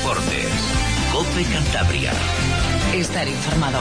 Deportes. COPE Cantabria. Estar informado.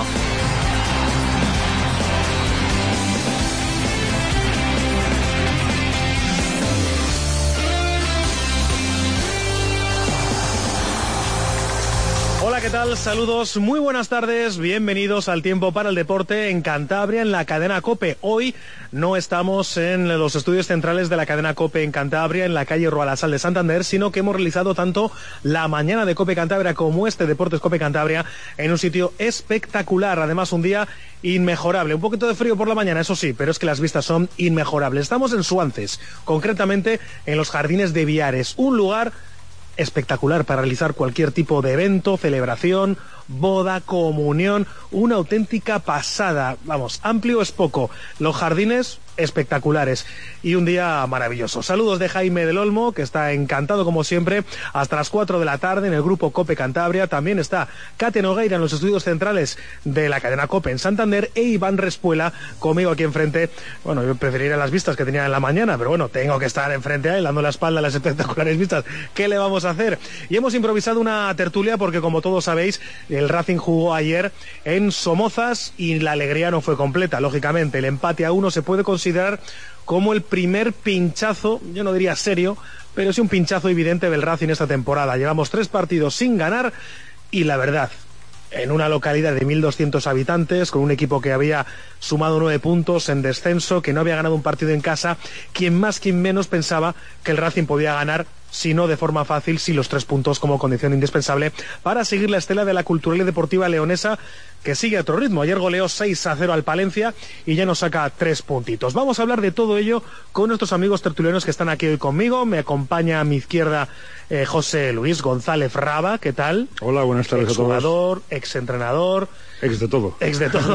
Hola, ¿qué tal? Saludos, muy buenas tardes, bienvenidos al Tiempo para el Deporte en Cantabria, en la cadena COPE. Hoy no estamos en los estudios centrales de la cadena COPE en Cantabria, en la calle Roalasal de Santander, sino que hemos realizado tanto la mañana de COPE Cantabria como este Deportes COPE Cantabria en un sitio espectacular, además un día inmejorable. Un poquito de frío por la mañana, eso sí, pero es que las vistas son inmejorables. Estamos en Suances, concretamente en los Jardines de Viares, un lugar espectacular para realizar cualquier tipo de evento, celebración, boda, comunión, una auténtica pasada. Vamos, amplio es poco. Los jardines espectaculares y un día maravilloso. Saludos de Jaime del Olmo, que está encantado como siempre hasta las 4 de la tarde en el grupo COPE Cantabria. También está Kate Nogueira en los estudios centrales de la cadena COPE en Santander e Iván Respuela conmigo aquí enfrente. Bueno, yo preferiría las vistas que tenía en la mañana, pero bueno, tengo que estar enfrente a él dando la espalda a las espectaculares vistas. ¿Qué le vamos a hacer? Y hemos improvisado una tertulia porque, como todos sabéis, el Racing jugó ayer en Somozas y la alegría no fue completa. Lógicamente, el empate a 1 se puede considerar como el primer pinchazo, yo no diría serio, pero sí un pinchazo evidente del Racing esta temporada. Llevamos 3 partidos sin ganar y la verdad, en una localidad de 1.200 habitantes, con un equipo que había sumado 9 puntos en descenso, que no había ganado un partido en casa, quien más, quien menos pensaba que el Racing podía ganar, si no de forma fácil, sí los 3 puntos como condición indispensable para seguir la estela de la cultural y deportiva leonesa, que sigue a otro ritmo. Ayer goleó 6-0 al Palencia y ya nos saca 3 puntitos. Vamos a hablar de todo ello con nuestros amigos tertulianos que están aquí hoy conmigo. Me acompaña a mi izquierda José Luis González Raba. ¿Qué tal? Hola, buenas tardes a todos. Exjugador, exentrenador. Ex de todo. Ex de todo.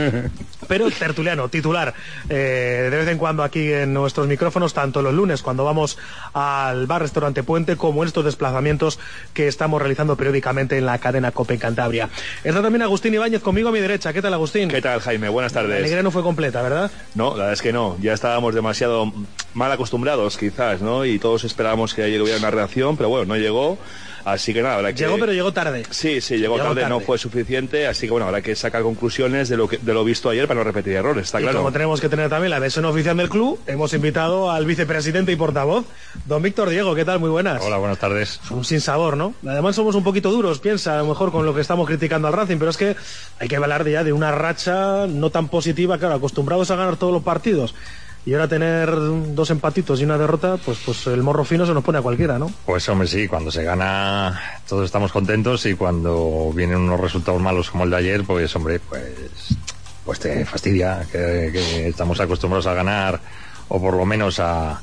Pero tertuliano, titular. De vez en cuando aquí en nuestros micrófonos, tanto los lunes cuando vamos al bar-restaurante Puente, como en estos desplazamientos que estamos realizando periódicamente en la cadena COPE en Cantabria. Está también Agustín Ibáñez conmigo a mi derecha. ¿Qué tal, Agustín? ¿Qué tal, Jaime? Buenas tardes. La alegría no fue completa, ¿verdad? No, la verdad es que no. Ya estábamos demasiado mal acostumbrados, quizás, ¿no? Y todos esperábamos que ayer hubiera una reacción, pero bueno, no llegó. Así que nada, habrá que... Llegó, pero llegó tarde. Sí, llegó tarde, no fue suficiente, así que bueno, habrá que sacar conclusiones de lo visto ayer para no repetir errores, está claro. Y como tenemos que tener también la versión oficial del club, hemos invitado al vicepresidente y portavoz, don Víctor Diego. ¿Qué tal? Muy buenas. Hola, buenas tardes. Un sinsabor, ¿no? Además somos un poquito duros, piensa, a lo mejor con lo que estamos criticando al Racing, pero es que hay que hablar ya de una racha no tan positiva, claro, acostumbrados a ganar todos los partidos. Y ahora tener 2 empatitos y una derrota, pues el morro fino se nos pone a cualquiera, ¿no? Pues hombre, sí, cuando se gana todos estamos contentos y cuando vienen unos resultados malos como el de ayer, pues hombre, pues te fastidia que estamos acostumbrados a ganar o por lo menos a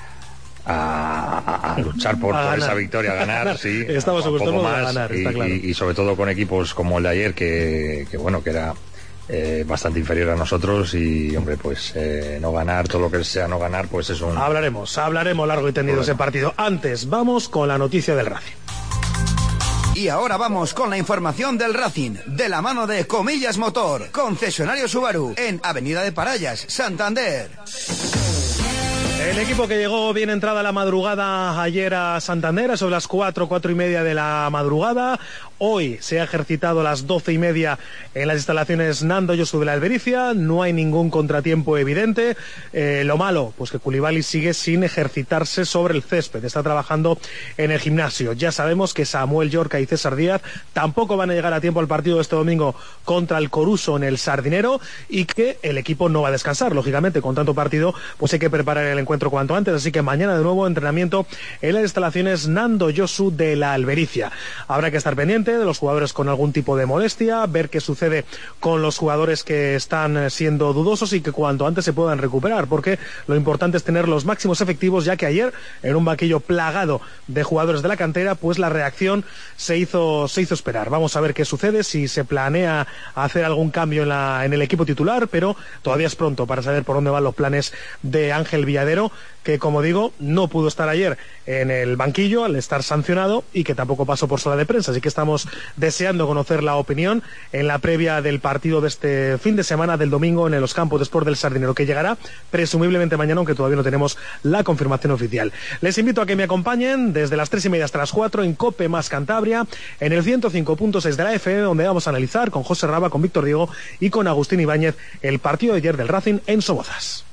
luchar por esa victoria, a ganar, sí. Estamos acostumbrados a ganar, está claro. Y sobre todo con equipos como el de ayer que bueno, que era bastante inferior a nosotros y hombre, pues no ganar, todo lo que sea no ganar, pues es un... Hablaremos largo y tendido ese partido. Antes, vamos con la noticia del Racing. Y ahora vamos con la información del Racing, de la mano de Comillas Motor, concesionario Subaru, en Avenida de Parayas, Santander. El equipo que llegó bien entrada la madrugada ayer a Santander, sobre las 4:30 de la madrugada. Hoy se ha ejercitado a las 12:30 en las instalaciones Nando Yosu de la Albericia. No hay ningún contratiempo evidente. Lo malo, pues que Koulibaly sigue sin ejercitarse sobre el césped. Está trabajando en el gimnasio. Ya sabemos que Samuel Llorca y César Díaz tampoco van a llegar a tiempo al partido de este domingo contra el Coruso en el Sardinero y que el equipo no va a descansar. Lógicamente, con tanto partido, pues hay que preparar el encuentro cuanto antes. Así que mañana de nuevo entrenamiento en las instalaciones Nando Yosu de la Albericia. Habrá que estar pendiente de los jugadores con algún tipo de molestia, ver qué sucede con los jugadores que están siendo dudosos y que cuanto antes se puedan recuperar, porque lo importante es tener los máximos efectivos, ya que ayer en un banquillo plagado de jugadores de la cantera, pues la reacción se hizo esperar. Vamos a ver qué sucede, si se planea hacer algún cambio en el equipo titular, pero todavía es pronto para saber por dónde van los planes de Ángel Villadero. pero que, como digo, no pudo estar ayer en el banquillo al estar sancionado y que tampoco pasó por sala de prensa. Así que estamos deseando conocer la opinión en la previa del partido de este fin de semana del domingo en los campos de Sport del Sardinero, que llegará presumiblemente mañana, aunque todavía no tenemos la confirmación oficial. Les invito a que me acompañen desde las 3:30 hasta las 4 en COPE más Cantabria, en el 105.6 de la FM, donde vamos a analizar con José Raba, con Víctor Diego y con Agustín Ibáñez el partido de ayer del Racing en Somozas.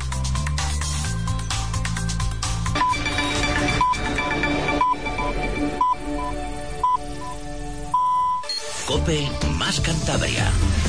COPE más Cantabria.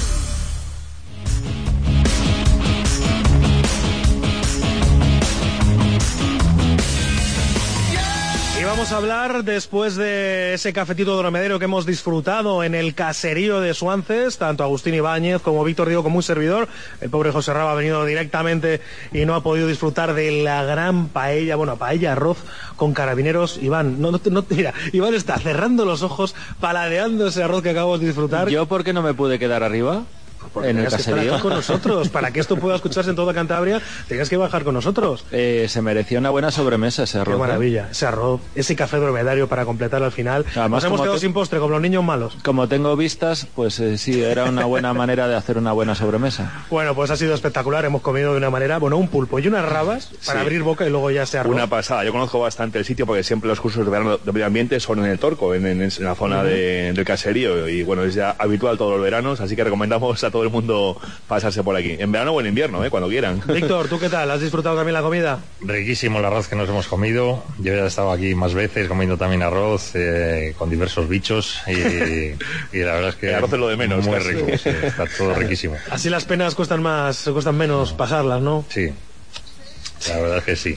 Y vamos a hablar después de ese cafetito dromedero que hemos disfrutado en el caserío de Suances, tanto Agustín Ibáñez como Víctor Diego como un servidor. El pobre José Raba ha venido directamente y no ha podido disfrutar de la gran paella, paella arroz con carabineros. Iván, mira, Iván está cerrando los ojos, paladeando ese arroz que acabamos de disfrutar. ¿Yo por qué no me pude quedar arriba? En el caserío. Con nosotros, para que esto pueda escucharse en toda Cantabria, tenías que bajar con nosotros. Se merecía una buena sobremesa ese arroz. Qué maravilla, ese arroz, ese café dromedario para completar al final. Además, nos hemos quedado sin postre, como los niños malos. Como tengo vistas, pues sí, era una buena manera de hacer una buena sobremesa. Bueno, pues ha sido espectacular, hemos comido de una manera, un pulpo y unas rabas para abrir boca y luego ya se arroz. Una pasada, yo conozco bastante el sitio porque siempre los cursos de verano de medio ambiente son en el Torco, en la zona del caserío, y bueno, es ya habitual todos los veranos, así que recomendamos a todo el mundo pasarse por aquí, en verano o en invierno, cuando quieran. Víctor, ¿tú qué tal? ¿Has disfrutado también la comida? Riquísimo el arroz que nos hemos comido. Yo ya he estado aquí más veces comiendo también arroz con diversos bichos y la verdad es que el arroz es lo de menos. Muy rico, sí, está todo riquísimo. Así las penas cuestan menos pasarlas, ¿no? Sí. La verdad es que sí.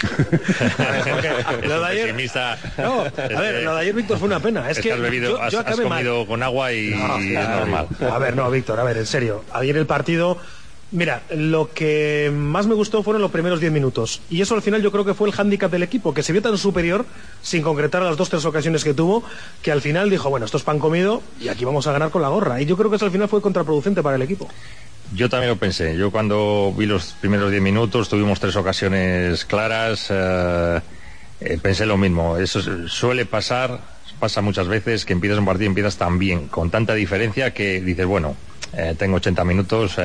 Lo de ayer... No, a ver, lo de ayer, Víctor, fue una pena. Es que has bebido, has comido mal con agua y es normal. A ver, no, Víctor, a ver, en serio. Ayer el partido... Mira, lo que más me gustó fueron los primeros 10 minutos. Y eso al final yo creo que fue el hándicap del equipo, que se vio tan superior, sin concretar las 2-3 ocasiones que tuvo, que al final dijo, bueno, esto es pan comido y aquí vamos a ganar con la gorra. Y yo creo que eso al final fue contraproducente para el equipo. Yo también lo pensé. Yo cuando vi los primeros 10 minutos, tuvimos 3 ocasiones claras, pensé lo mismo. Eso pasa muchas veces, que empiezas un partido y empiezas tan bien, con tanta diferencia que dices, bueno, tengo 80 minutos...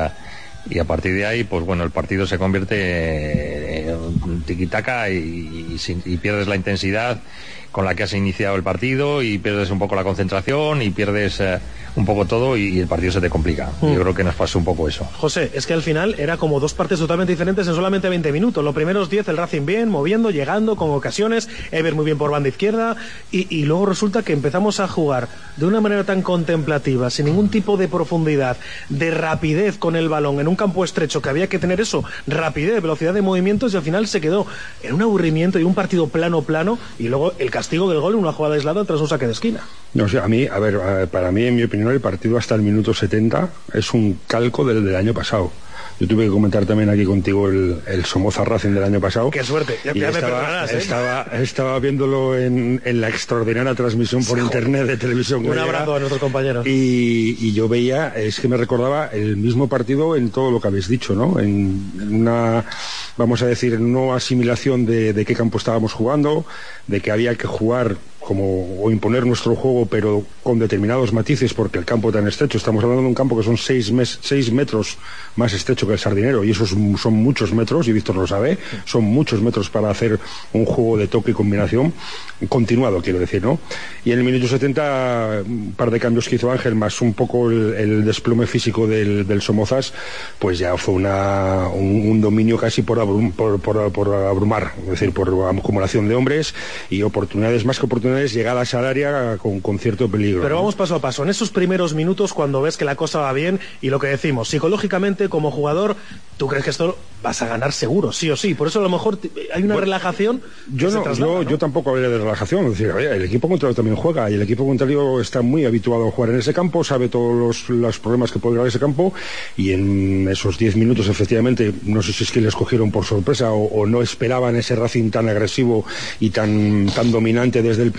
y a partir de ahí, pues bueno, el partido se convierte en tiquitaca y pierdes la intensidad con la que has iniciado el partido y pierdes un poco la concentración y pierdes un poco todo y el partido se te complica. Yo creo que nos pasó un poco eso. José, es que al final era como dos partes totalmente diferentes en solamente 20 minutos. Los primeros 10 el Racing bien, moviendo, llegando, con ocasiones, Ever muy bien por banda izquierda y luego resulta que empezamos a jugar de una manera tan contemplativa, sin ningún tipo de profundidad, de rapidez con el balón, en un campo estrecho que había que tener eso, rapidez, velocidad de movimientos, y al final se quedó en un aburrimiento y un partido plano y luego el castigo del gol en una jugada aislada tras un saque de esquina. No sé, para mí, en mi opinión, el partido hasta el minuto 70 es un calco del año pasado. Yo tuve que comentar también aquí contigo el Somoza Racing del año pasado. ¡Qué suerte! Ya me perdonarás, estaba viéndolo en la extraordinaria transmisión por internet de televisión. Un abrazo a nuestros compañeros. Y yo veía, es que me recordaba el mismo partido en todo lo que habéis dicho, ¿no? En una, vamos a decir, en una asimilación de qué campo estábamos jugando, de que había que jugar o imponer nuestro juego, pero con determinados matices, porque el campo tan estrecho, estamos hablando de un campo que son 6 metros más estrecho que el Sardinero, y esos son muchos metros, y Víctor lo sabe, son muchos metros para hacer un juego de toque y combinación continuado, quiero decir, ¿no? Y en el minuto 70, un par de cambios que hizo Ángel, más un poco el desplome físico del Somozas, pues ya fue un dominio casi por abrumar, es decir, por acumulación de hombres y oportunidades, más que oportunidades, llegadas al área con cierto peligro. Pero vamos paso a paso. En esos primeros minutos, cuando ves que la cosa va bien, y lo que decimos, psicológicamente, como jugador, ¿tú crees que esto vas a ganar seguro, sí o sí? Por eso a lo mejor hay una relajación. Yo tampoco habría de relajación. Es decir, el equipo contrario también juega, y el equipo contrario está muy habituado a jugar en ese campo, sabe todos los problemas que puede dar ese campo, y en esos 10 minutos, efectivamente, no sé si es que les cogieron por sorpresa o no esperaban ese Racing tan agresivo y tan dominante desde el principio,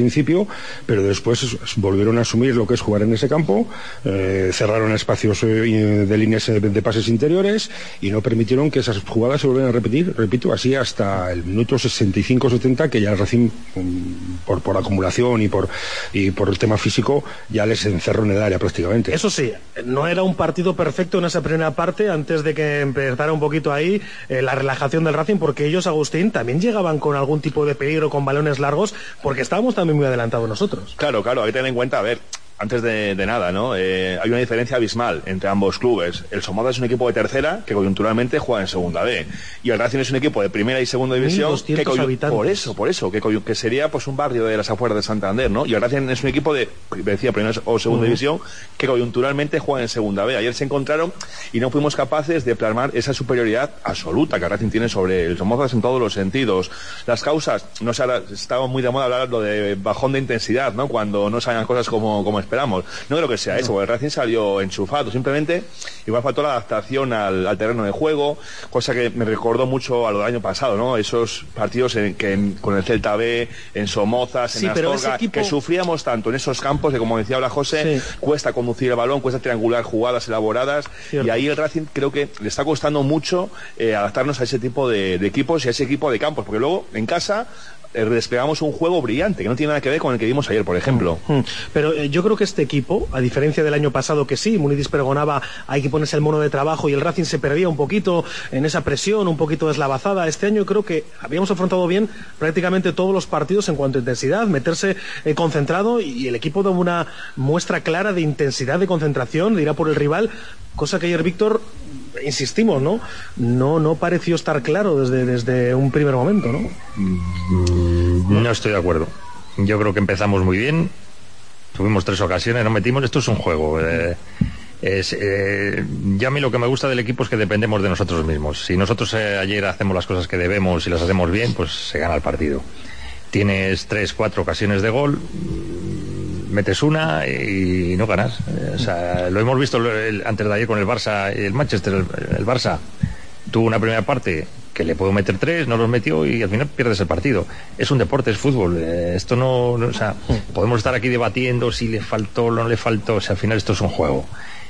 principio, pero después volvieron a asumir lo que es jugar en ese campo, cerraron espacios de líneas de pases interiores y no permitieron que esas jugadas se volvieran a repetir, repito, así hasta el minuto 65-70, que ya el Racing, por acumulación y por el tema físico, ya les encerró en el área prácticamente. Eso sí, no era un partido perfecto en esa primera parte, antes de que empezara un poquito ahí la relajación del Racing, porque ellos, Agustín, también llegaban con algún tipo de peligro, con balones largos, porque estábamos también muy adelantados nosotros. Claro, hay que tener en cuenta, a ver, antes de nada, ¿no? Hay una diferencia abismal entre ambos clubes. El Somoza es un equipo de tercera que coyunturalmente juega en segunda B, y el Racing es un equipo de primera y segunda división por eso que sería pues un barrio de las afueras de Santander, ¿no? Y el Racing es un equipo de, decía, primera o segunda división que coyunturalmente juega en segunda B. Ayer se encontraron y no fuimos capaces de plasmar esa superioridad absoluta que el Racing tiene sobre el Somoza en todos los sentidos. Las causas, no sé, ahora estaba muy de moda hablar lo de bajón de intensidad, ¿no? Cuando no salgan cosas como esperamos. No creo que sea eso, porque el Racing salió enchufado, simplemente igual faltó la adaptación al terreno de juego, cosa que me recordó mucho a lo del año pasado, ¿no? Esos partidos con el Celta B, en Somozas, en Astorga, que sufríamos tanto en esos campos que, como decía ahora José, cuesta conducir el balón, cuesta triangular jugadas elaboradas, y ahí el Racing creo que le está costando mucho adaptarnos a ese tipo de equipos y a ese equipo de campos, porque luego en casa desplegamos un juego brillante que no tiene nada que ver con el que vimos ayer, por ejemplo. Pero yo creo que este equipo, a diferencia del año pasado, que sí, Muniz pregonaba hay que ponerse el mono de trabajo, y el Racing se perdía un poquito en esa presión, un poquito deslavazada. Este año creo que habíamos afrontado bien prácticamente todos los partidos en cuanto a intensidad, meterse concentrado, y el equipo da una muestra clara de intensidad, de concentración, de ir a por el rival, cosa que ayer, Víctor, insistimos, no pareció estar claro desde un primer momento, ¿no? No estoy de acuerdo. Yo creo que empezamos muy bien, tuvimos 3 ocasiones, no metimos. Esto es un juego. Ya a mí lo que me gusta del equipo es que dependemos de nosotros mismos. Si nosotros ayer hacemos las cosas que debemos y las hacemos bien, pues se gana el partido. Tienes 3-4 ocasiones de gol, metes una y no ganas. O sea, lo hemos visto antes de ayer con el Barça y el Manchester. El Barça tuvo una primera parte que le puedo meter 3, no los metió y al final pierdes el partido. Es un deporte, es fútbol. Esto no, o sea, podemos estar aquí debatiendo si le faltó o no le faltó. O sea, al final esto es un juego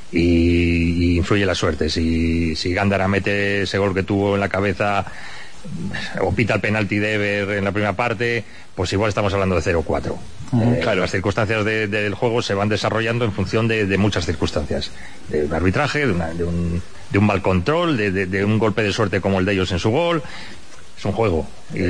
y influye la suerte. Si Gándara mete ese gol que tuvo en la cabeza o pita el penalti de Ever en la primera parte, pues igual estamos hablando de 0-4. Claro, las circunstancias del juego se van desarrollando en función de muchas circunstancias, de un arbitraje, de un mal control, de un golpe de suerte como el de ellos en su gol. Es un juego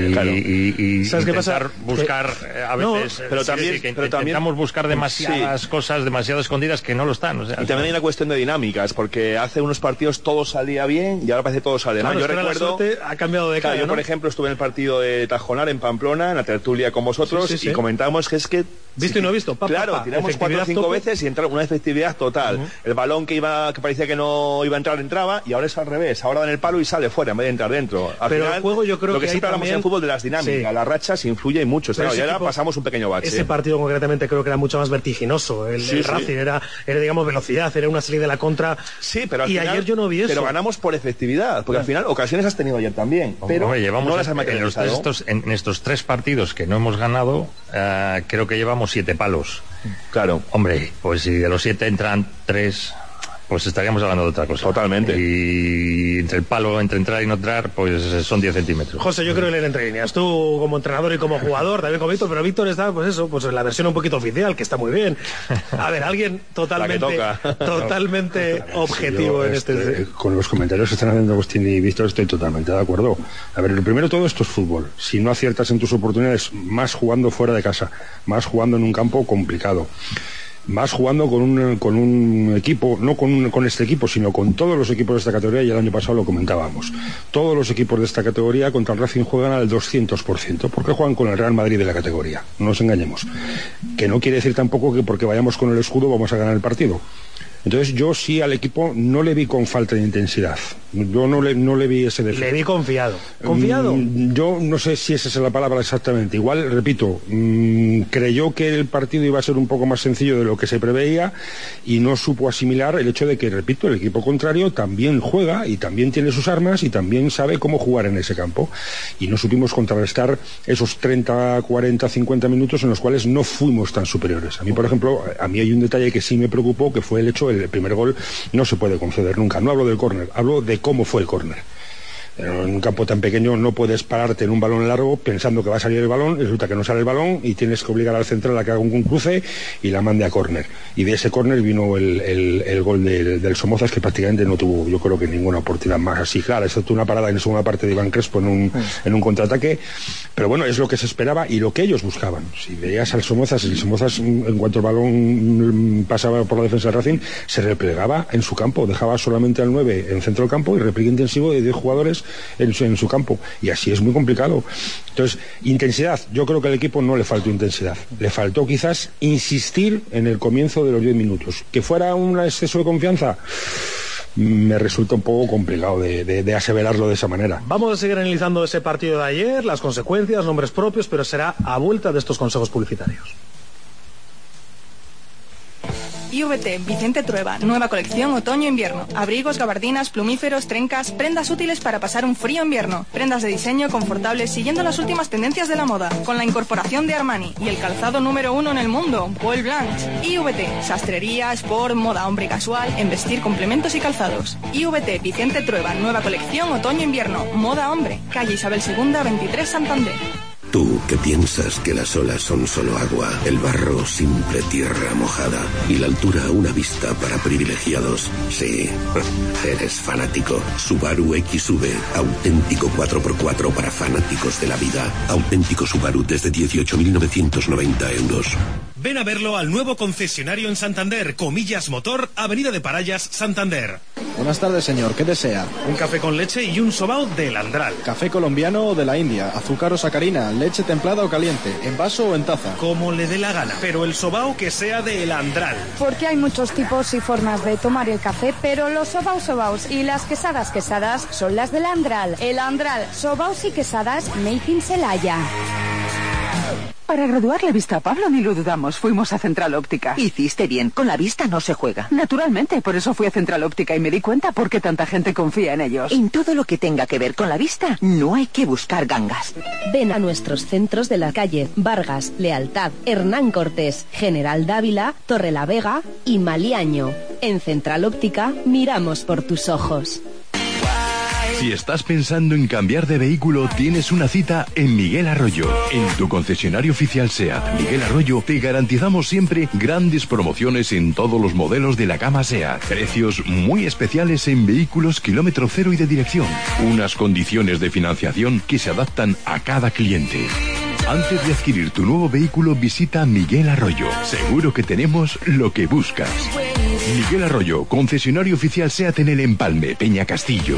y ¿sabes qué pasa? Buscar a veces, pero también intentamos buscar demasiadas cosas demasiado escondidas que no lo están. O sea, y también hay una cuestión de dinámicas, porque hace unos partidos todo salía bien y ahora parece que todo sale mal. Yo recuerdo, ha cambiado de cara, yo, por ejemplo, estuve en el partido de Tajonar en Pamplona, en la tertulia con vosotros, y comentamos que es que visto y no visto, tiramos 4 o 5 veces y entra una efectividad total. El balón que parecía que no iba a entrar, entraba, y ahora es al revés. Ahora da en el palo y sale fuera en vez de entrar dentro. Pero el juego, yo creo lo que siempre hablamos en el fútbol de las dinámicas, las rachas influye mucho. Y ahora pasamos un pequeño bache. Ese partido concretamente creo que era mucho más vertiginoso. El Racing era digamos velocidad, era una salida de la contra. Sí, pero al final, ayer yo no vi eso. Pero ganamos por efectividad, porque al final ocasiones has tenido ayer también. Pero llevamos no las has materializado. En estos 3 partidos que no hemos ganado, creo que llevamos 7 palos. Claro. Hombre, pues si de los 7 entran 3, pues estaríamos hablando de otra cosa. Totalmente. Y entre el palo, entre entrar y no entrar, pues son 10 centímetros. José, yo creo que leer entre líneas. Tú como entrenador y como jugador, también como Víctor, pero Víctor está, pues en la versión un poquito oficial, que está muy bien. A ver, alguien totalmente objetivo yo, en este... Con los comentarios que están haciendo Agustín y Víctor estoy totalmente de acuerdo. A ver, lo primero de todo, esto es fútbol. Si no aciertas en tus oportunidades, más jugando fuera de casa, más jugando en un campo complicado, más jugando con un equipo, no con este equipo, sino con todos los equipos de esta categoría, y el año pasado lo comentábamos. Todos los equipos de esta categoría contra el Racing juegan al 200%, porque juegan con el Real Madrid de la categoría, no nos engañemos. Que no quiere decir tampoco que porque vayamos con el escudo vamos a ganar el partido. Entonces yo sí al equipo no le vi con falta de intensidad. Yo no le vi ese defecto. Le vi confiado. ¿Confiado? Yo no sé si esa es la palabra exactamente. Igual, repito, creyó que el partido iba a ser un poco más sencillo de lo que se preveía y no supo asimilar el hecho de que, repito, el equipo contrario también juega y también tiene sus armas y también sabe cómo jugar en ese campo. Y no supimos contrarrestar esos 30, 40, 50 minutos en los cuales no fuimos tan superiores. A mí, por ejemplo, hay un detalle que sí me preocupó, que fue el hecho del primer gol. No se puede conceder nunca. No hablo del córner, hablo de cómo fue el córner. En un campo tan pequeño no puedes pararte en un balón largo pensando que va a salir el balón, resulta que no sale el balón y tienes que obligar al central a que haga un cruce y la mande a córner. Y de ese córner vino el gol del Somozas, que prácticamente no tuvo, yo creo que ninguna oportunidad más así clara, excepto una parada en la segunda parte de Iván Crespo en un contraataque. Pero bueno, es lo que se esperaba y lo que ellos buscaban. Si veías al Somozas, el Somozas, en cuanto el balón pasaba por la defensa del Racing, se replegaba en su campo, dejaba solamente al 9 en centro del campo y repliegue intensivo de 10 jugadores en su campo, y así es muy complicado. Entonces, intensidad, yo creo que al equipo no le faltó intensidad, le faltó quizás insistir en el comienzo de los 10 minutos. Que fuera un exceso de confianza, me resulta un poco complicado de aseverarlo de esa manera. Vamos a seguir analizando ese partido de ayer, las consecuencias, nombres propios, pero será a vuelta de estos consejos publicitarios. IVT Vicente Trueba, nueva colección otoño-invierno. Abrigos, gabardinas, plumíferos, trencas, prendas útiles para pasar un frío invierno. Prendas de diseño confortables siguiendo las últimas tendencias de la moda. Con la incorporación de Armani y el calzado número 1 en el mundo, Paul Blanche. IVT, sastrería, sport, moda hombre casual, en vestir, complementos y calzados. IVT Vicente Trueba, nueva colección otoño-invierno. Moda hombre, calle Isabel II, 23 Santander. Tú que piensas que las olas son solo agua, el barro simple tierra mojada y la altura una vista para privilegiados. Sí, eres fanático. Subaru XV, auténtico 4x4 para fanáticos de la vida. Auténtico Subaru desde 18.990 euros. Ven a verlo al nuevo concesionario en Santander, Comillas Motor, Avenida de Parayas, Santander. Buenas tardes, señor. ¿Qué desea? Un café con leche y un sobao del Andral. Café colombiano o de la India, azúcar o sacarina, leche templada o caliente, en vaso o en taza. Como le dé la gana, pero el sobao que sea del Andral. Porque hay muchos tipos y formas de tomar el café, pero los sobaos y las quesadas son las del Andral. El Andral, sobaos y quesadas made in Celaya. Para graduar la vista a Pablo ni lo dudamos, fuimos a Central Óptica. Hiciste bien, con la vista no se juega. Naturalmente, por eso fui a Central Óptica y me di cuenta por qué tanta gente confía en ellos. En todo lo que tenga que ver con la vista, no hay que buscar gangas. Ven a nuestros centros de la calle Vargas, Lealtad, Hernán Cortés, General Dávila, Torrelavega y Maliaño. En Central Óptica miramos por tus ojos. Si estás pensando en cambiar de vehículo, tienes una cita en Miguel Arroyo. En tu concesionario oficial SEAT Miguel Arroyo te garantizamos siempre grandes promociones en todos los modelos de la gama SEAT. Precios muy especiales en vehículos kilómetro cero y de dirección. Unas condiciones de financiación que se adaptan a cada cliente. Antes de adquirir tu nuevo vehículo, visita Miguel Arroyo. Seguro que tenemos lo que buscas. Miguel Arroyo, concesionario oficial SEAT en el Empalme, Peña Castillo.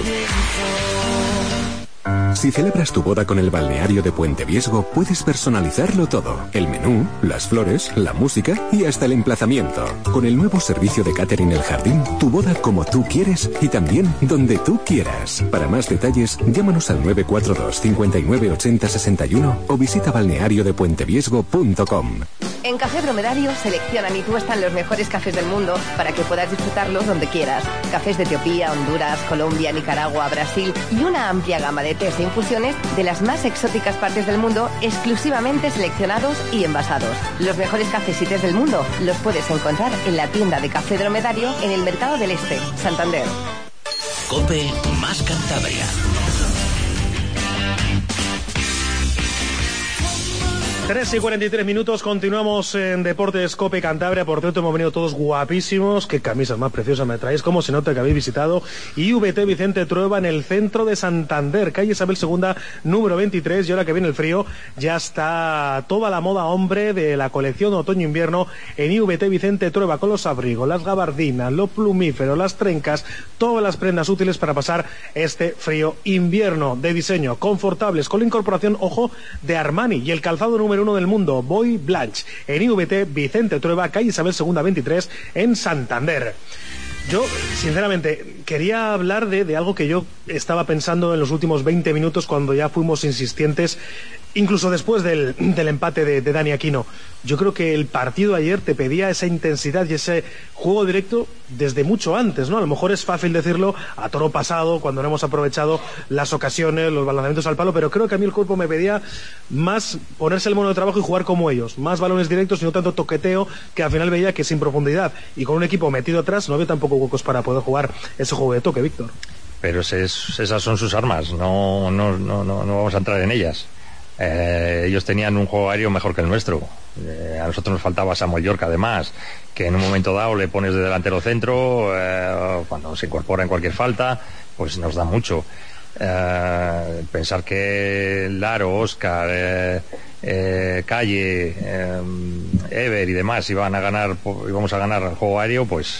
Si celebras tu boda con el balneario de Puente Viesgo, puedes personalizarlo todo. El menú, las flores, la música y hasta el emplazamiento. Con el nuevo servicio de catering El Jardín, tu boda como tú quieres y también donde tú quieras. Para más detalles, llámanos al 942 59 80 61 o visita balneariodepuenteviesgo.com. En Café Dromedario seleccionan y tuestan los mejores cafés del mundo para que puedas disfrutarlos donde quieras. Cafés de Etiopía, Honduras, Colombia, Nicaragua, Brasil y una amplia gama de tés e infusiones de las más exóticas partes del mundo, exclusivamente seleccionados y envasados. Los mejores cafés y tés del mundo los puedes encontrar en la tienda de Café Dromedario en el Mercado del Este, Santander. COPE más Cantabria. 3:43, continuamos en Deportes COPE Cantabria. Por cierto, hemos venido todos guapísimos. Qué camisas más preciosas me traéis, como se nota que habéis visitado IVT Vicente Trueba en el centro de Santander, calle Isabel II, número 23. Y ahora que viene el frío, ya está toda la moda hombre de la colección otoño-invierno en IVT Vicente Trueba, con los abrigos, las gabardinas, los plumíferos, las trencas, todas las prendas útiles para pasar este frío invierno, de diseño, confortables, con la incorporación, ojo, de Armani y el calzado número número 1 del mundo, Boy Blanche, en IVT Vicente Trueba, calle Isabel II 23, en Santander. Yo, sinceramente, quería hablar de algo que yo estaba pensando en los últimos 20 minutos cuando ya fuimos insistentes, incluso después del empate de Dani Aquino. Yo creo que el partido ayer te pedía esa intensidad y ese juego directo desde mucho antes, ¿no? A lo mejor es fácil decirlo a toro pasado, cuando no hemos aprovechado las ocasiones, los lanzamientos al palo, pero creo que a mí el cuerpo me pedía más ponerse el mono de trabajo y jugar como ellos, más balones directos y no tanto toqueteo, que al final veía que sin profundidad y con un equipo metido atrás no había tampoco huecos para poder jugar ese juego de toque, Víctor. Pero esas son sus armas, no vamos a entrar en ellas. Ellos tenían un juego aéreo mejor que el nuestro. A nosotros nos faltaba Samuel York, además, que en un momento dado le pones de delantero centro, cuando se incorpora en cualquier falta, pues nos da mucho. Pensar que Laro, Óscar, Calle, Ever y demás íbamos a ganar el juego aéreo, pues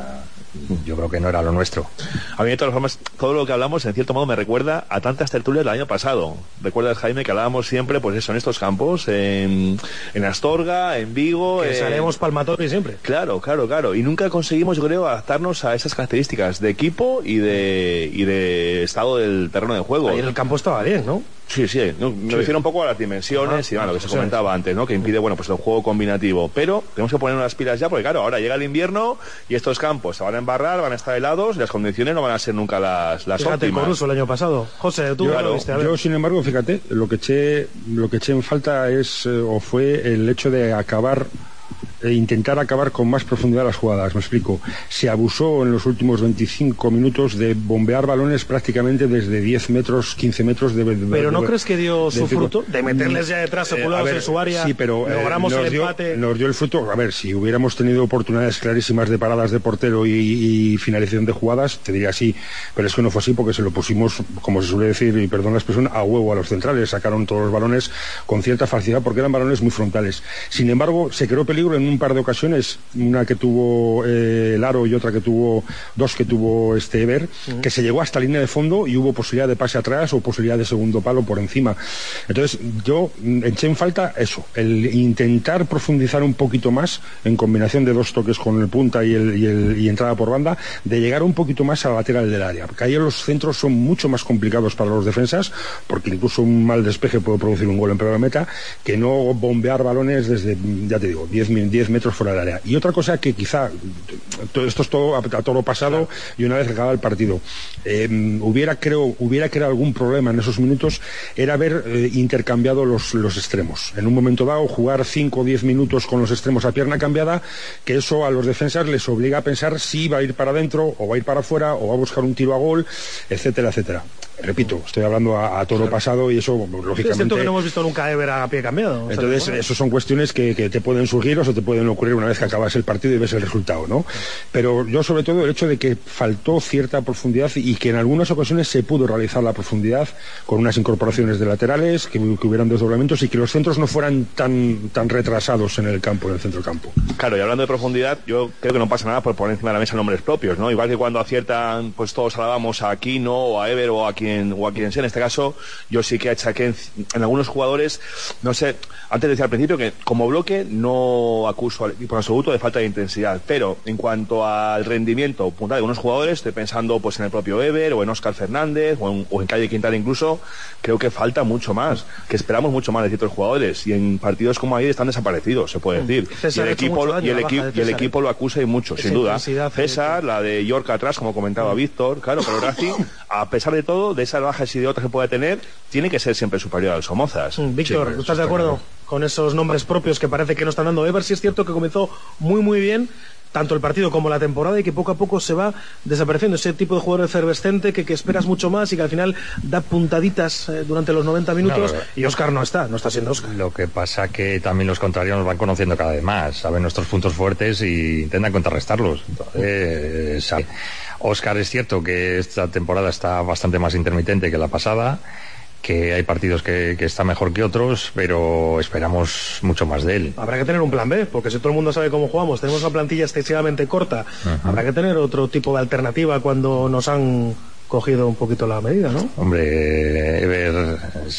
yo creo que no era lo nuestro. A mí, de todas formas, todo lo que hablamos en cierto modo me recuerda a tantas tertulias del año pasado. ¿Recuerdas, Jaime, que hablábamos siempre, pues eso, en estos campos, en Astorga, en Vigo, que salíamos palmatori siempre? Claro, y nunca conseguimos, yo creo, adaptarnos a esas características de equipo y de estado del terreno de juego. Ahí en el campo estaba bien, ¿no? Sí, me refiero un poco a las dimensiones y lo que se comentaba antes, ¿no? Que impide, pues el juego combinativo. Pero tenemos que poner unas pilas ya, porque claro, ahora llega el invierno y estos campos se van a embarrar, van a estar helados y las condiciones no van a ser nunca las fíjate, óptimas. el Coruso el año pasado. José, tú lo viste, a ver. Yo, sin embargo, fíjate, lo que eché en falta fue el hecho de intentar acabar con más profundidad las jugadas. Me explico. Se abusó en los últimos 25 minutos de bombear balones prácticamente desde 10 metros, 15 metros ¿Pero no crees que dio su fruto? De meterles ya detrás sepulados en su área. Sí, pero logramos el empate. Nos dio el fruto. A ver, si hubiéramos tenido oportunidades clarísimas de paradas de portero y finalización de jugadas, te diría sí, pero es que no fue así, porque se lo pusimos, como se suele decir, y perdón la expresión, a huevo a los centrales. Sacaron todos los balones con cierta facilidad porque eran balones muy frontales. Sin embargo, se creó peligro en un par de ocasiones, una que tuvo Laro y otra que tuvo Ever, que se llegó hasta línea de fondo y hubo posibilidad de pase atrás o posibilidad de segundo palo por encima. Entonces yo eché en falta eso, el intentar profundizar un poquito más en combinación de dos toques con el punta y entrada por banda, de llegar un poquito más a la lateral del área, porque ahí los centros son mucho más complicados para los defensas, porque incluso un mal despeje puede producir un gol en primera meta, que no bombear balones desde, ya te digo, 10 metros fuera del área. Y otra cosa que quizá, esto es todo a toro pasado, y una vez que acaba el partido, hubiera creado algún problema en esos minutos, era haber intercambiado los extremos. En un momento dado, jugar 5 o 10 minutos con los extremos a pierna cambiada, que eso a los defensas les obliga a pensar si va a ir para adentro, o va a ir para afuera, o va a buscar un tiro a gol, etcétera, etcétera. Repito, estoy hablando a toro pasado, y eso, lógicamente... Es cierto que no hemos visto nunca a Ever a pie cambiado. Entonces, eso son cuestiones que te pueden surgir o se te pueden ocurrir una vez que acabas el partido y ves el resultado, ¿no? Pero yo, sobre todo, el hecho de que faltó cierta profundidad y que en algunas ocasiones se pudo realizar la profundidad con unas incorporaciones de laterales, que hubieran desdoblamientos y que los centros no fueran tan retrasados en el campo, en el centro del campo. Claro, y hablando de profundidad, yo creo que no pasa nada por poner encima de la mesa nombres propios, ¿no? Igual que cuando aciertan, pues todos alabamos a Aquino o a Ever o a quien sea. En este caso, yo sí que achaqué en algunos jugadores, no sé, antes decía al principio que como bloque no acuso al equipo en absoluto de falta de intensidad, pero en cuanto al rendimiento puntual de algunos jugadores, estoy pensando pues en el propio Ever o en Óscar Fernández o en Calle Quintana incluso, creo que falta mucho más, que esperamos mucho más de ciertos jugadores, y en partidos como ahí están desaparecidos, se puede decir. Y el equipo lo acusa y mucho, sin duda. César, la de York atrás, como comentaba Víctor, claro, pero Racing, a pesar de todo, de esas bajas y de otras que pueda tener, tiene que ser siempre superior al Somozas. Víctor, sí, ¿estás de acuerdo con esos nombres propios que parece que no están dando? Ever sí es cierto que comenzó muy muy bien tanto el partido como la temporada, y que poco a poco se va desapareciendo ese tipo de jugador efervescente que esperas mucho más y que al final da puntaditas durante los 90 minutos. No, y Óscar no está siendo Óscar. Lo que pasa que también los contrarios nos van conociendo cada vez más, saben nuestros puntos fuertes y intentan contrarrestarlos. Entonces, Óscar es cierto que esta temporada está bastante más intermitente que la pasada, que hay partidos que está mejor que otros, pero esperamos mucho más de él. Habrá que tener un plan B, porque si todo el mundo sabe cómo jugamos, tenemos una plantilla excesivamente corta, habrá que tener otro tipo de alternativa cuando nos han cogido un poquito la medida, ¿no? Hombre, Ever,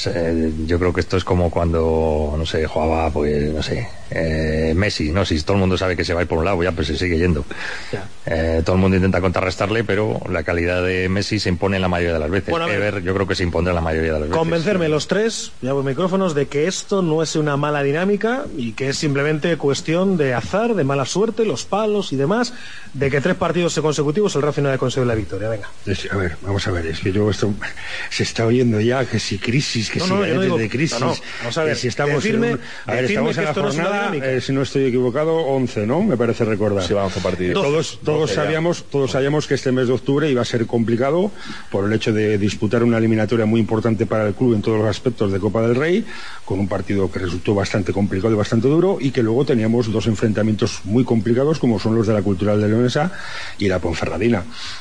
yo creo que esto es como cuando, no sé, jugaba, pues, no sé, Messi, ¿no? Si todo el mundo sabe que se va a ir por un lado, ya pues se sigue yendo. Todo el mundo intenta contrarrestarle, pero la calidad de Messi se impone la mayoría de las veces. Bueno, Ever, yo creo que se impondrá la mayoría de las veces. Convencerme los tres, ya por micrófonos, de que esto no es una mala dinámica y que es simplemente cuestión de azar, de mala suerte, los palos y demás, de que 3 partidos consecutivos el Racing no haya conseguido la victoria. Venga. A ver, vamos a ver, es que yo esto se está oyendo ya que si crisis, que si variantes de crisis, vamos a ver, si estamos estamos en la jornada, si no estoy equivocado, 11, ¿no? Me parece recordar. Sí, vamos a partir. Todos sabíamos que este mes de octubre iba a ser complicado por el hecho de disputar una eliminatoria muy importante para el club en todos los aspectos de Copa del Rey, con un partido que resultó bastante complicado y bastante duro, y que luego teníamos 2 enfrentamientos muy complicados como son los de la Cultural de Leonesa y la Ponferradina.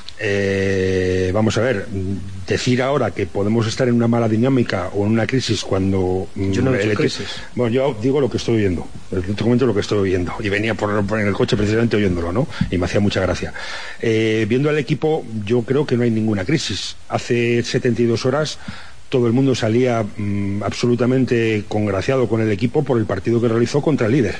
Vamos a ver, decir ahora que podemos estar en una mala dinámica o en una crisis cuando yo no he hecho crisis. Bueno, yo digo lo que estoy oyendo, te comento lo que estoy oyendo, y venía en el coche precisamente oyéndolo, ¿no? Y me hacía mucha gracia. Viendo al equipo, yo creo que no hay ninguna crisis. Hace 72 horas todo el mundo salía absolutamente congraciado con el equipo por el partido que realizó contra el líder.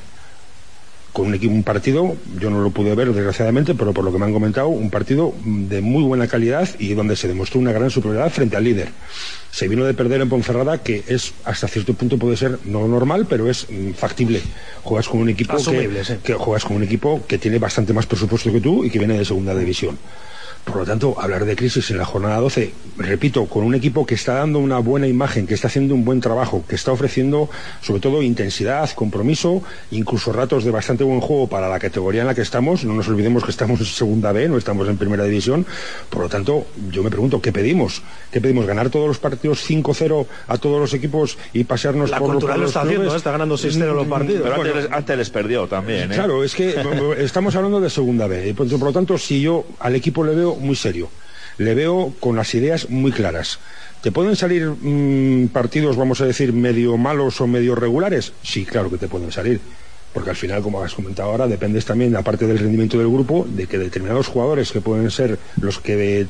Con un partido, yo no lo pude ver desgraciadamente, pero por lo que me han comentado, un partido de muy buena calidad y donde se demostró una gran superioridad frente al líder. Se vino de perder en Ponferrada, que es, hasta cierto punto puede ser no normal, pero es factible. Juegas con un equipo juegas con un equipo que tiene bastante más presupuesto que tú y que viene de segunda división. Por lo tanto, hablar de crisis en la jornada 12, repito, con un equipo que está dando una buena imagen, que está haciendo un buen trabajo, que está ofreciendo sobre todo intensidad, compromiso, incluso ratos de bastante buen juego para la categoría en la que estamos. No nos olvidemos que estamos en segunda B, no estamos en primera división. Por lo tanto, yo me pregunto, ¿qué pedimos? ¿Qué pedimos? ¿Ganar todos los partidos 5-0 a todos los equipos y pasearnos la por los Cultural lo está clubes? haciendo, está ganando 6-0 los partidos. Pero antes les perdió también, ¿eh? Claro, es que estamos hablando de segunda B. Por lo tanto, si yo al equipo le veo muy serio, le veo con las ideas muy claras. ¿Te pueden salir partidos, vamos a decir, medio malos o medio regulares? Sí, claro que te pueden salir, porque al final, como has comentado ahora, dependes también, aparte del rendimiento del grupo, de que determinados jugadores que pueden ser los que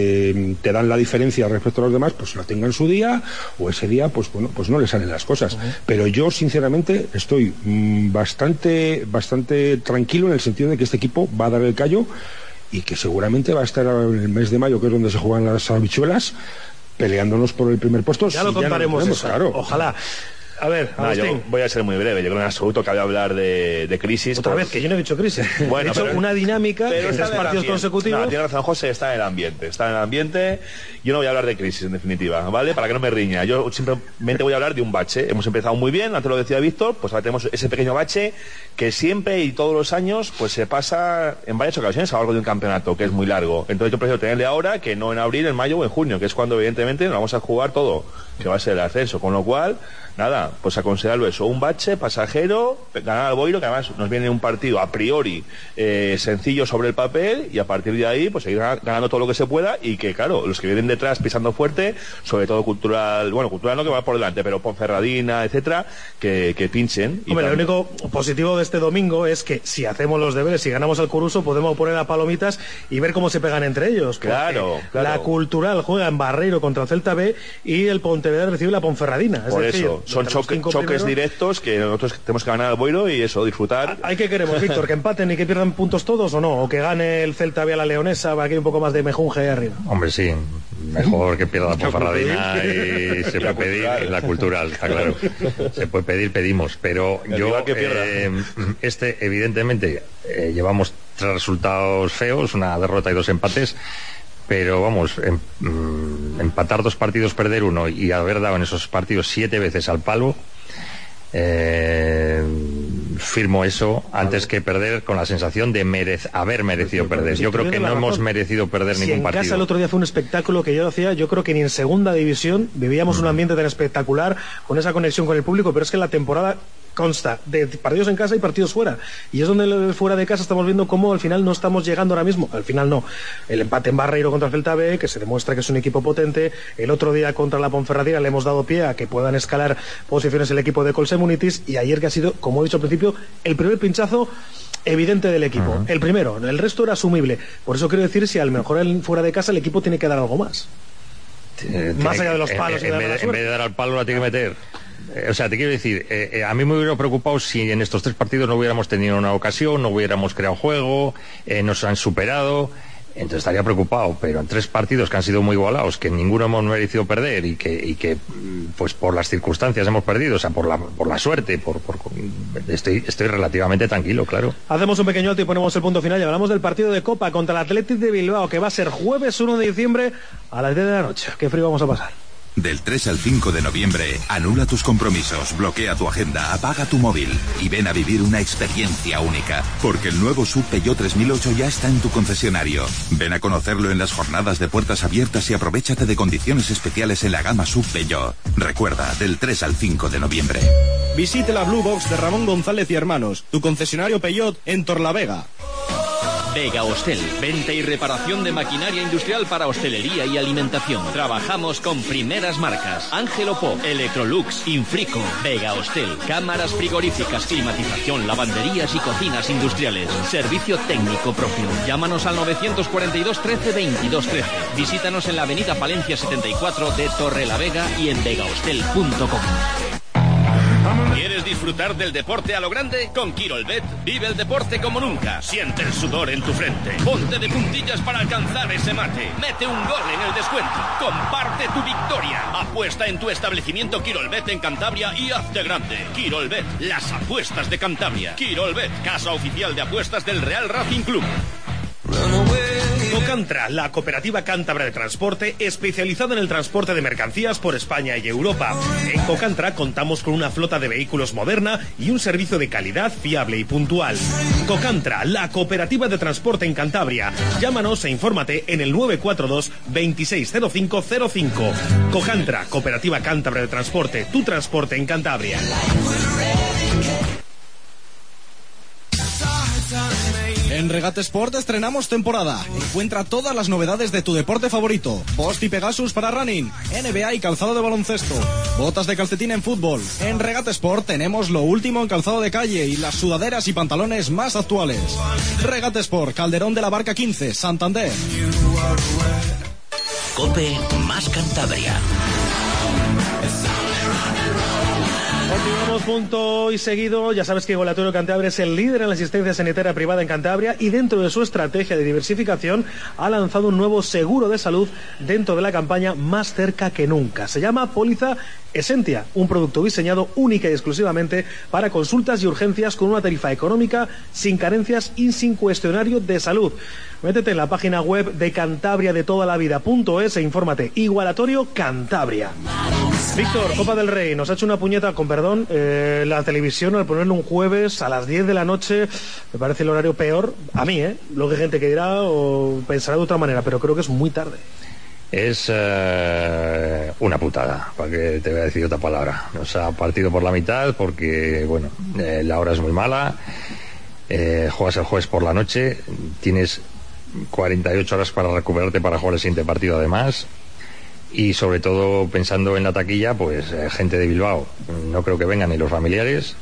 te dan la diferencia respecto a los demás, pues no tengan su día, o ese día, pues bueno, pues no le salen las cosas. Pero yo, sinceramente, estoy bastante tranquilo en el sentido de que este equipo va a dar el callo y que seguramente va a estar en el mes de mayo, que es donde se juegan las habichuelas, peleándonos por el primer puesto. Ya lo contaremos, eso, claro. Ojalá. A ver, yo voy a ser muy breve. Yo creo en absoluto que había hablar de crisis. Otra vez, que yo no he dicho crisis. Bueno, he dicho una dinámica de 3 partidos consecutivos. No, tiene razón José, está en el ambiente. Yo no voy a hablar de crisis, en definitiva, ¿vale? Para que no me riña. Yo simplemente voy a hablar de un bache. Hemos empezado muy bien, antes lo decía Víctor, pues ahora tenemos ese pequeño bache que siempre y todos los años pues se pasa en varias ocasiones a lo largo de un campeonato que es muy largo. Entonces yo prefiero tenerle ahora que no en abril, en mayo o en junio, que es cuando evidentemente nos vamos a jugar todo, que va a ser el ascenso. Con lo cual, nada, pues a considerarlo eso, un bache pasajero, ganar al Boiro, que además nos viene un partido a priori sencillo sobre el papel, y a partir de ahí pues seguir ganando todo lo que se pueda, y que claro, los que vienen detrás pisando fuerte, sobre todo Cultural no, que va por delante, pero Ponferradina, etcétera, que pinchen. Hombre, lo único positivo de este domingo es que si hacemos los deberes y ganamos al Coruso, podemos poner a palomitas y ver cómo se pegan entre ellos. Claro. La Cultural juega en Barreiro contra el Celta B y el Pontevedra recibe la Ponferradina. Por eso, son choques directos que nosotros tenemos que ganar al Boiro y eso, disfrutar. ¿Hay que queremos, Víctor? ¿Que empaten y que pierdan puntos todos o no? ¿O que gane el Celta B a la Leonesa para que hay un poco más de mejunje ahí arriba? Hombre, sí. Mejor que pierda la Ponferradina y se puede pedir la Cultural, está claro. Se puede pedir, pedimos. Pero yo, evidentemente, llevamos 3 resultados feos, una derrota y 2 empates. Pero vamos, empatar 2 partidos, perder 1 y haber dado en esos partidos 7 veces al palo, firmo eso antes que perder con la sensación de haber merecido perder. Yo creo que no hemos merecido perder ningún partido. En casa el otro día fue un espectáculo que yo hacía, yo creo que ni en segunda división vivíamos un ambiente tan espectacular, con esa conexión con el público, pero es que la temporada consta de partidos en casa y partidos fuera, y es donde fuera de casa estamos viendo cómo al final no estamos llegando ahora mismo, al final no, el empate en Barreiro contra el Celta B, que se demuestra que es un equipo potente, el otro día contra la Ponferradina le hemos dado pie a que puedan escalar posiciones el equipo de Colsemunitis, y ayer que ha sido, como he dicho al principio, el primer pinchazo evidente del equipo. El primero, el resto era asumible. Por eso quiero decir, si a lo mejor fuera de casa el equipo tiene que dar algo más. Más allá de los palos. En vez de dar al palo la tiene que meter. O sea, te quiero decir, a mí me hubiera preocupado si en estos 3 partidos no hubiéramos tenido una ocasión, no hubiéramos creado juego, nos han superado. Entonces estaría preocupado, pero en 3 partidos que han sido muy igualados, que ninguno hemos merecido perder y que pues por las circunstancias hemos perdido, o sea, por la suerte, estoy relativamente tranquilo, claro. Hacemos un pequeño alto y ponemos el punto final y hablamos del partido de Copa contra el Athletic de Bilbao, que va a ser jueves 1 de diciembre a las 10 de la noche. Qué frío vamos a pasar. Del 3 al 5 de noviembre, anula tus compromisos, bloquea tu agenda, apaga tu móvil y ven a vivir una experiencia única, porque el nuevo SUV Peugeot 3008 ya está en tu concesionario. Ven a conocerlo en las jornadas de puertas abiertas y aprovéchate de condiciones especiales en la gama SUV Peugeot. Recuerda, del 3 al 5 de noviembre. Visite la Blue Box de Ramón González y Hermanos, tu concesionario Peugeot en Torlavega. Vega Hostel, venta y reparación de maquinaria industrial para hostelería y alimentación. Trabajamos con primeras marcas: Ángelo Pop, Electrolux, Infrico. Vega Hostel, cámaras frigoríficas, climatización, lavanderías y cocinas industriales. Servicio técnico propio. Llámanos al 942 13 22 13. Visítanos en la avenida Palencia 74 de Torrelavega y en vegahostel.com. ¿Quieres disfrutar del deporte a lo grande? Con Quirolbet vive el deporte como nunca. Siente el sudor en tu frente. Ponte de puntillas para alcanzar ese mate. Mete un gol en el descuento. Comparte tu victoria. Apuesta en tu establecimiento Quirolbet en Cantabria y hazte grande. Quirolbet, las apuestas de Cantabria. Quirolbet, casa oficial de apuestas del Real Racing Club. Cocantra, la cooperativa cántabra de transporte especializada en el transporte de mercancías por España y Europa. En Cocantra contamos con una flota de vehículos moderna y un servicio de calidad fiable y puntual. Cocantra, la cooperativa de transporte en Cantabria. Llámanos e infórmate en el 942 260505. Cocantra, cooperativa cántabra de transporte, tu transporte en Cantabria. En Regate Sport estrenamos temporada. Encuentra todas las novedades de tu deporte favorito. Post y Pegasus para running, NBA y calzado de baloncesto, botas de calcetín en fútbol. En Regate Sport tenemos lo último en calzado de calle y las sudaderas y pantalones más actuales. Regate Sport, Calderón de la Barca 15, Santander. COPE más Cantabria. Continuamos punto y seguido. Ya sabes que Igualatorio Cantabria es el líder en la asistencia sanitaria privada en Cantabria y dentro de su estrategia de diversificación ha lanzado un nuevo seguro de salud dentro de la campaña Más cerca que nunca. Se llama Póliza Esentia, un producto diseñado única y exclusivamente para consultas y urgencias con una tarifa económica, sin carencias y sin cuestionario de salud. Métete en la página web de cantabriadetodalavida.es e infórmate. Igualatorio Cantabria. Víctor, Copa del Rey, nos ha hecho una puñeta, con perdón, la televisión al ponerlo un jueves a las 10 de la noche, me parece el horario peor, a mí, lo que hay gente que dirá o pensará de otra manera, pero creo que es muy tarde. Es una putada, para que te voy a decir otra palabra. Nos ha partido por la mitad porque, bueno, la hora es muy mala, juegas el jueves por la noche, tienes 48 horas para recuperarte para jugar el siguiente partido además. Y sobre todo pensando en la taquilla, pues gente de Bilbao, no creo que vengan ni los familiares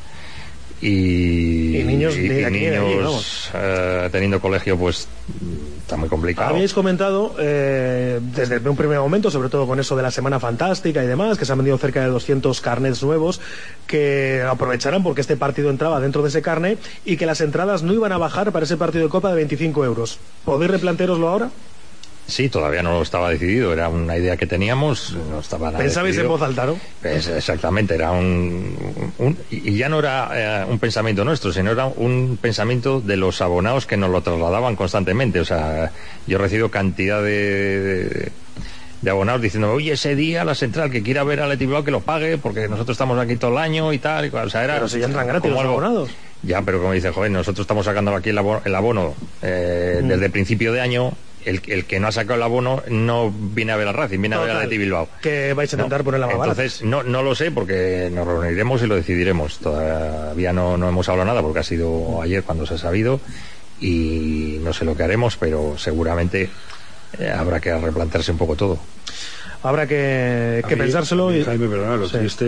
y niños teniendo colegio, pues está muy complicado. Habéis comentado desde un primer momento, sobre todo con eso de la Semana Fantástica y demás, que se han vendido cerca de 200 carnets nuevos, que aprovecharán porque este partido entraba dentro de ese carnet y que las entradas no iban a bajar para ese partido de Copa de 25 euros. ¿Podéis replantearoslo ahora? Sí, todavía no estaba decidido, era una idea que teníamos, no estaba nada Pensabais decidido. En voz alta, ¿no? Pues exactamente, era y ya no era un pensamiento nuestro, sino era un pensamiento de los abonados que nos lo trasladaban constantemente. O sea, yo recibo cantidad de abonados diciendo, oye, ese día la central que quiera ver a Athletic Bilbao que lo pague, porque nosotros estamos aquí todo el año y tal. O sea, era, pero si ya entran gratis los abonados. Ya, pero como dice, joder, nosotros estamos sacando aquí el abono desde el principio de año. El que no ha sacado el abono no viene a ver al Racing, viene a ver al Athletic Bilbao. Que vais a intentar poner la más barata. Entonces, no lo sé porque nos reuniremos y lo decidiremos. Todavía no hemos hablado nada porque ha sido ayer cuando se ha sabido y no sé lo que haremos, pero seguramente habrá que replantearse un poco todo. Habrá que pensárselo. Jaime, perdona, lo triste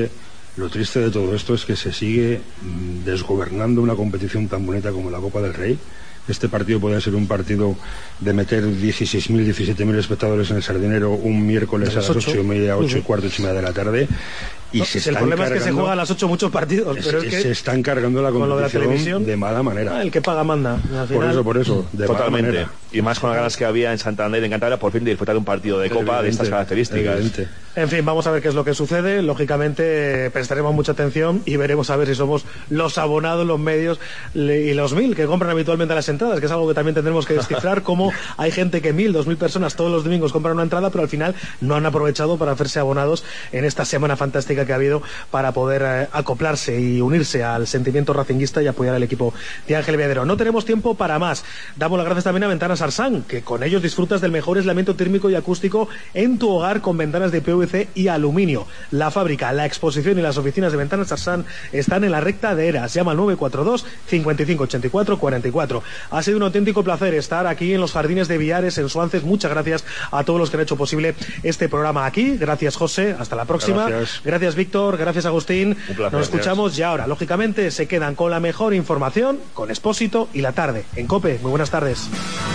Lo triste de todo esto es que se sigue desgobernando una competición tan bonita como la Copa del Rey. Este partido podría ser un partido de meter 16.000, 17.000 espectadores en el Sardinero un miércoles a las 8:30, 8:15, 8:30 de la tarde. Y el problema es que se juega a las 8 muchos partidos, pero es que se están cargando la competición de mala manera. El que paga manda. Por eso, de totalmente. Mala manera. Y más con las ganas que había en Santander, en Cantabria, por fin de disfrutar de un partido de Copa de estas características. En fin, vamos a ver qué es lo que sucede. Lógicamente prestaremos mucha atención y veremos a ver si somos los abonados, los medios y los 1.000 que compran habitualmente las entradas, que es algo que también tendremos que descifrar, cómo hay gente que 1.000, 2.000 personas todos los domingos compran una entrada, pero al final no han aprovechado para hacerse abonados en esta semana fantástica que ha habido para poder acoplarse y unirse al sentimiento racinguista y apoyar al equipo de Ángel Viadero. No tenemos tiempo para más. Damos las gracias también a Ventanas Arsan, que con ellos disfrutas del mejor aislamiento térmico y acústico en tu hogar con ventanas de PVC y aluminio. La fábrica, la exposición y las oficinas de Ventanas Arsan están en la recta de Eras. Llama al 942 55 84 44. Ha sido un auténtico placer estar aquí en los jardines de Villares, en Suances. Muchas gracias a todos los que han hecho posible este programa aquí. Gracias, José. Hasta la próxima. Gracias Víctor. Gracias, Agustín. Nos escuchamos y ahora, lógicamente, se quedan con la mejor información, con Expósito y la tarde. En COPE, muy buenas tardes.